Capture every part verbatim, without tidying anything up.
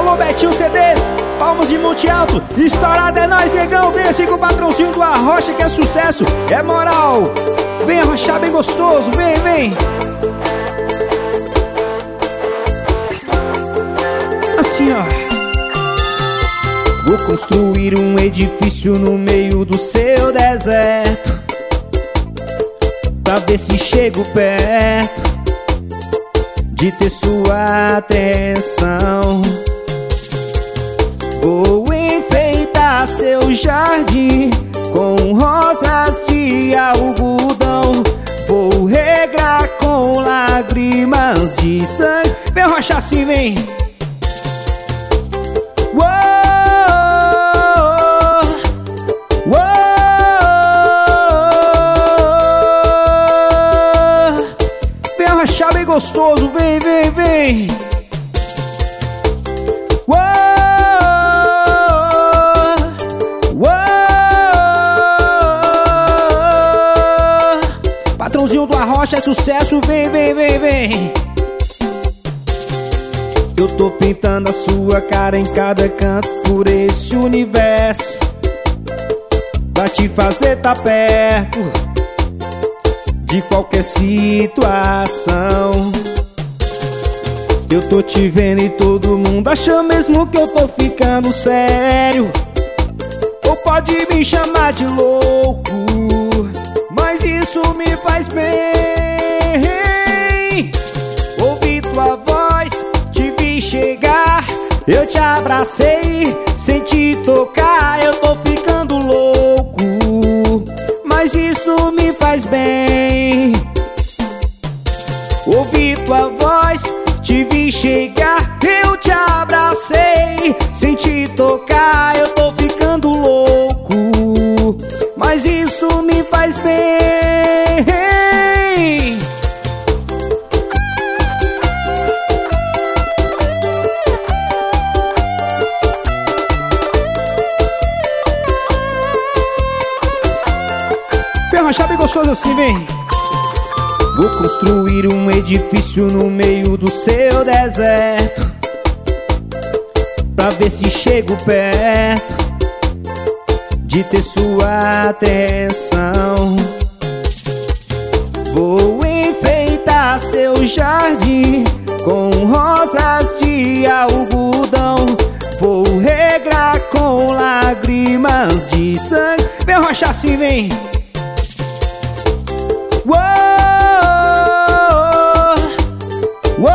Alô, Betinho C Ds, palmas de Monte Alto, estourado é nóis, negão. Vem assim com o patrãozinho do Arrocha, que é sucesso, é moral. Vem arrochar bem gostoso, vem, vem. Assim, ó. Vou construir um edifício no meio do seu deserto, pra ver se chego perto de ter sua atenção. Vou enfeitar seu jardim com rosas de algodão. Vou regrar com lágrimas de sangue. Vem arrochar assim, vem. Bem gostoso, vem, vem, vem. Uou, uou. Patrãozinho do Arrocha é sucesso, vem, vem, vem, vem. Eu tô pintando a sua cara em cada canto por esse universo, pra te fazer tá perto de qualquer situação. Eu tô te vendo e todo mundo acha mesmo que eu tô ficando sério, ou pode me chamar de louco, mas isso me faz bem. Ouvi tua voz, te vi chegar, eu te abracei, senti tocar. Eu tô ficando louco, mas isso me faz bem. Ouvi tua voz, te vi chegar, eu te abracei, senti tocar. Eu tô ficando louco, mas isso me faz bem. Vem arrochar bem gostoso assim, vem. Vou construir um edifício no meio do seu deserto, pra ver se chego perto de ter sua atenção. Vou enfeitar seu jardim com rosas de algodão. Vou regrar com lágrimas de sangue. Vem arrochar assim, vem. Uou, uou.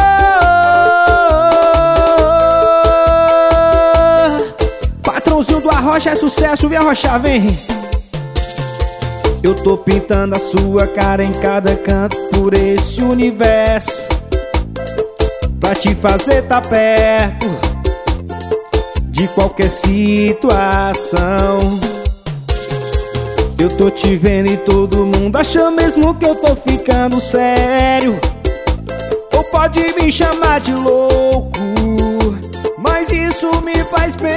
Patrãozinho do Arrocha é sucesso, vem arrochar, vem. Eu tô pintando a sua cara em cada canto por esse universo, pra te fazer tá perto de qualquer situação. Eu tô te vendo e todo mundo acha mesmo que eu tô ficando sério, ou pode me chamar de louco, mas isso me faz bem.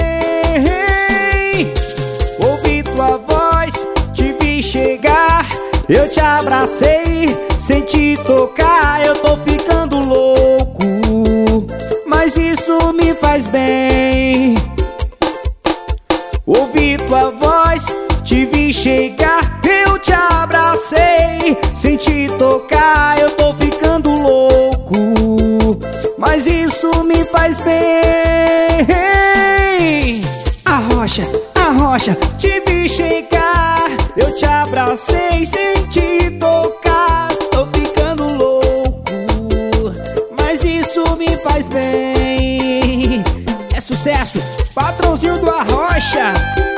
Ouvi tua voz, te vi chegar, eu te abracei, senti tocar. Eu tô ficando louco, mas isso me faz bem. Ouvi tua voz, te vi chegar, eu te abracei, senti tocar. Eu tô ficando louco, mas isso me faz bem. Arrocha, arrocha, te vi chegar, eu te abracei, senti tocar. Tô ficando louco, mas isso me faz bem. É sucesso, patrãozinho do Arrocha.